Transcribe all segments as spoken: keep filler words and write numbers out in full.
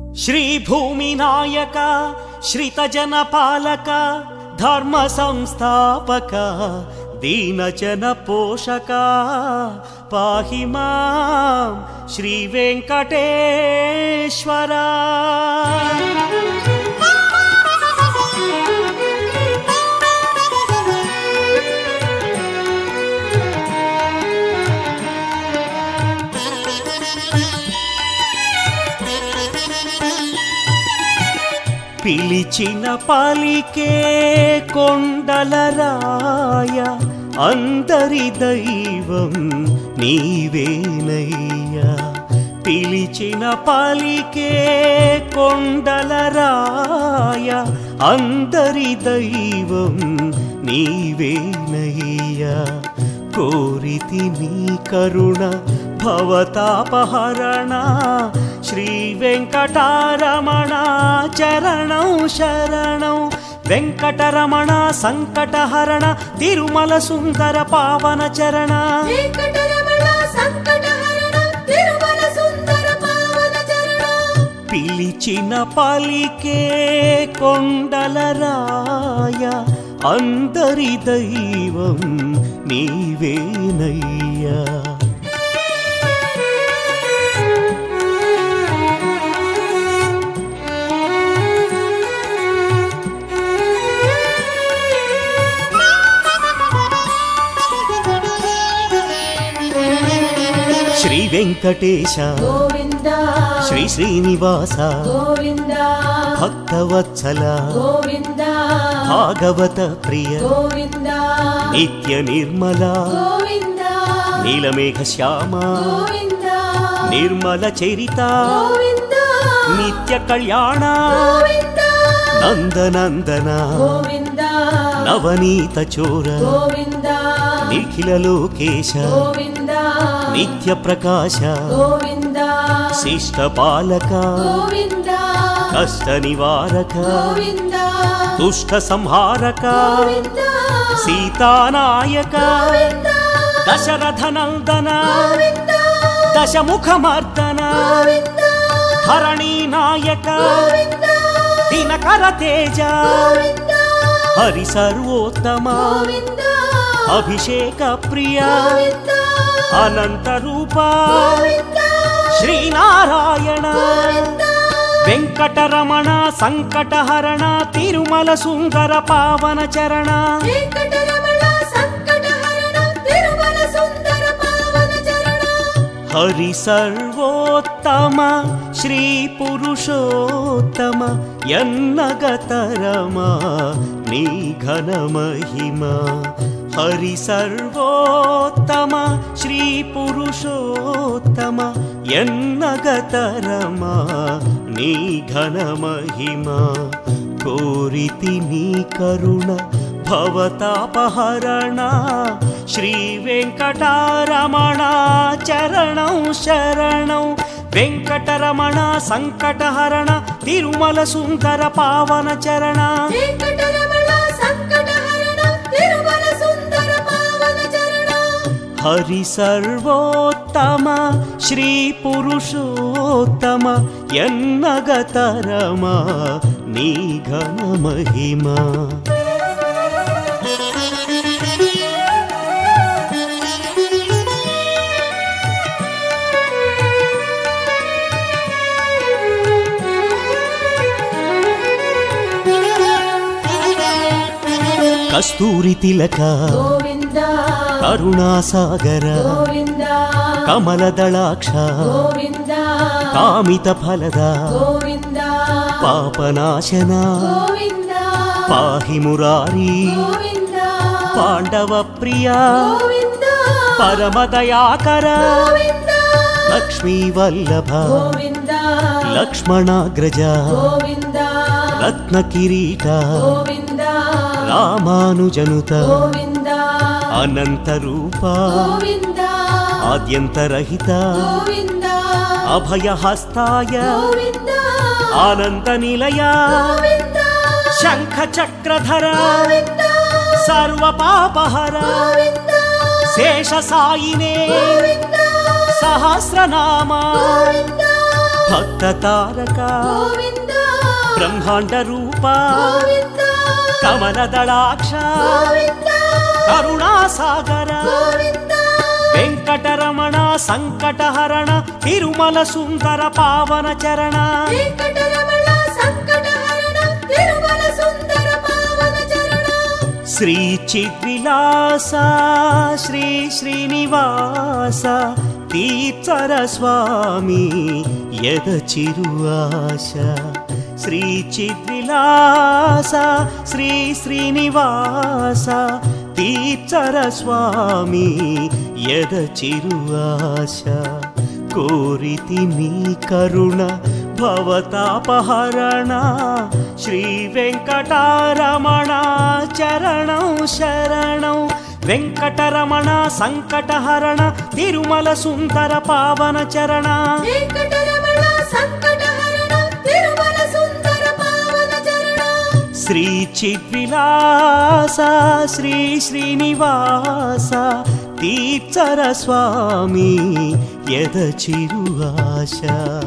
श्री भूमि नायक श्रितजन पालक धर्म संस्थापक दीनजन पोषक पाहि मां श्री वेंकटेश्वर। పిలిచిన పలికే కొండలరాయ అందరి దైవం నీవేనయ్యా। పిలిచిన పలికే కొండలరాయ అందరి దైవం నీవేనయ్యా। కోరితి నీ కరుణ భవతాపహరణ श्री वेंकटरमण चरणं शरणं वेंकटरमण संकटहरण तिरुमल सुंदर पावन चरण। वेंकटरमण संकटहरण तिरुमल सुंदर पावन चरण। पिलिचिन पलिके कोंडलराय अंदरि दैवं नीवेनయ్యా। श्री वेंकटेश गोविंदा श्री श्रीनिवास गोविंदा भक्तवत्सल गोविंदा भागवत प्रिय गोविंदा नित्य निर्मला गोविंदा नीलमेघ श्याम गोविंदा निर्मल चरिता गोविंदा नित्य कल्याण गोविंदा नंदनंदन गोविंदा नवनीत चोर गोविंदा निखिल लोकेश गोविंदा नित्य प्रकाश गोविंदा शिष्ट पालक गोविंदा कष्ट निवारक गोविंदा दुष्ट संहारक गोविंदा सीता नायक गोविंदा दशरथ नंदन गोविंदा दशमुख मर्दन गोविंदा धरणी नायक गोविंदा दिनकर तेज गोविंदा हरि सर्वोत्तम गोविंदा अभिषेक प्रिय गोविंदा अनंत रूप गोविंदा श्री नारायण गोविंदा वेंकटरमण संकटहरण तिरुमल सुंदर पावन चरण। वेंकटरमण संकटहरण तिरुमल सुंदर पावन चरण। हरि सर्वोत्तम श्री पुरुषोत्तम यन्नगतरमा नी घन महिमा। हरि सर्वोत्तम श्री पुरुषोत्तम यन्नगतरमा नी घन महिमा। कोरिति नी करुण भवतापहरण श्री वेंकटरमण चरणं शरणं वेंकटरमण संकटहरण तिरुमल सुंदर पावन चरण। वेंकटरमण संकटहरण तिरुमल सुंदर पावन चरण। हरि सर्वोत्तम श्री पुरुषोत्तम यन्नगतरमा नी घन महिमा। कस्तूरी तिलक गोविंदा करुणासागर गोविंदा कमलदलाक्ष गोविंदा कामित फलद गोविंदा पापनाशन गोविंदा पाहि मुरारी गोविंदा पांडव प्रिय गोविंदा परमदयाकर गोविंदा लक्ष्मी वल्लभ गोविंदा लक्ष्मणाग्रज गोविंदा रत्न किरीट गोविंदा रामानुजनुत गोविंदा अनंत रूप गोविंदा आद्यंतरहित गोविंदा अभय हस्ताय गोविंदा आनंद निलय गोविंदा शंख चक्रधर गोविंदा सर्व पापहर गोविंदा शेष साईने गोविंदा सहस्रनाम गोविंदा భక్త తారక గోవింద బ్రహ్మాండ రూప గోవింద కమలదళాక్ష గోవింద కరుణా సాగర గోవింద వెంకటరమణ సంకటహరణ తిరుమల సుందర పావన చరణ వెంకటరమణ సంకటహరణ తిరుమల సుందర పావన చరణ శ్రీ చిద్విలాస శ్రీ శ్రీనివాస తీర్చర స్వామి యద చిరు ఆశ శ్రీ చిద్విలాస శ్రీ శ్రీనివాస తీర్చర స్వామి యద చిరు ఆశ కోరితి మీ కరుణ భవతాపహరణ శ్రీ వెంకటరమణ చరణం శరణం వెంకటరమణ సంకటహరణ తిరుమల సుందర పావన చరణ వెంకటరమణ సంకటహరణ తిరుమల సుందర పావన చరణ శ్రీ చిద్విలాస శ్రీ శ్రీనివాస తీర్చర స్వామి యద చిరు ఆశ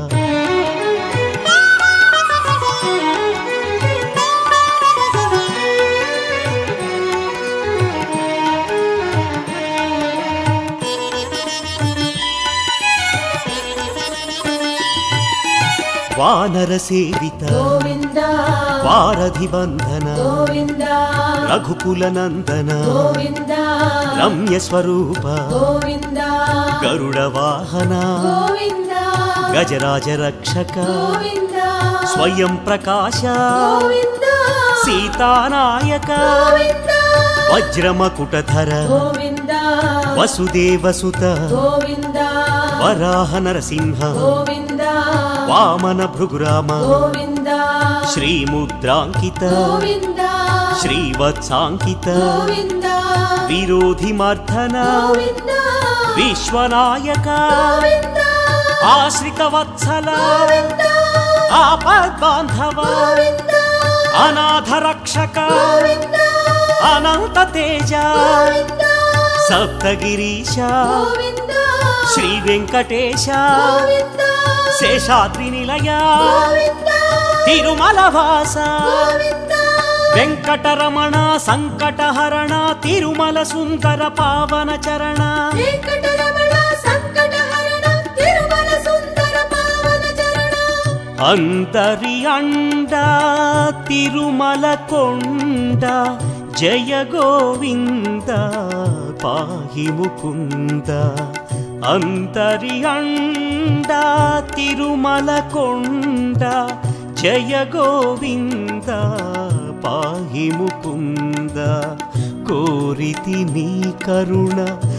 వానర సేవిత గోవింద వారధి బంధన గోవింద రఘుకుల నందన గోవింద రమ్య స్వరూప గోవింద గరుడ వాహన గోవింద గజరాజ రక్షక గోవింద స్వయం ప్రకాశ గోవింద సీతానాయక గోవింద వజ్రమకుటధర గోవింద వసుదేవసుత గోవింద వరాహ నరసింహ గోవింద వామన భృగురామ గోవింద శ్రీముద్రాంకిత గోవింద శ్రీవత్సాంకిత గోవింద విరోధి మర్ధన గోవింద విశ్వనాయక గోవింద ఆశ్రిత వత్సల గోవింద ఆపద్బాంధవ గోవింద అనాథ రక్షక గోవింద అనంత తేజ గోవింద సప్తగిరీశ గోవింద శ్రీ వెంకటేశ గోవింద శేషాద్రి నిలయ గోవింద తిరుమల వాస గోవింద వెంకటరమణ సంకటహరణ తిరుమల సుందర పావన చరణ వెంకటరమణ సంకటహరణ తిరుమల సుందర పావన చరణ అంతరి అండ తిరుమల కొండ జయ గోవింద పాహి ముకుంద అంతరి అండ తిరుమల కొండ జయ గోవింద పాహి ముకుంద కోరితి నీ కరుణ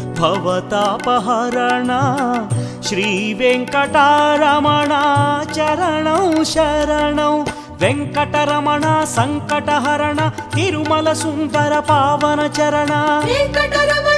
భవతాపహరణ శ్రీ వెంకటరమణ చరణం శరణం వెంకటరమణ సంకటహరణ తిరుమల సుందర పావన చరణ వెంకటరమణ